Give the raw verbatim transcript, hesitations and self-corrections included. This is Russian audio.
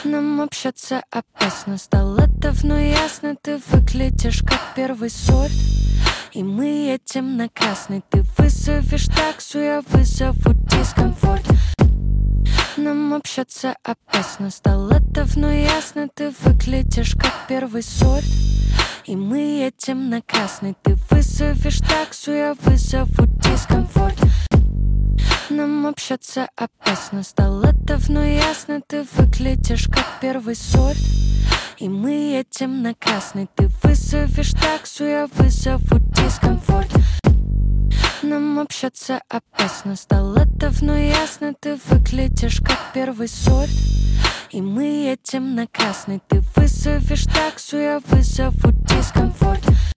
Нам общаться опасно, стало давно ясно. Ты выглядишь как первый сорт, и мы едем на красный. Ты вызовешь таксу, я вызову дискомфорт. Нам общаться опасно, стало давно ясно. Ты выглядишь как первый сорт, и мы едем на красный. Ты вызовешь таксу, я вызову дискомфорт. Нам общаться опасно, стало давно ясно. Ты выглядишь как первый сорт, и мы едем на красный. Ты вызовешь таксу, я вызову дискомфорт. Нам общаться опасно, стало давно ясно. Ты выглядишь как первый сорт, и мы едем на красный. Ты вызовешь таксу, я вызову дискомфорт.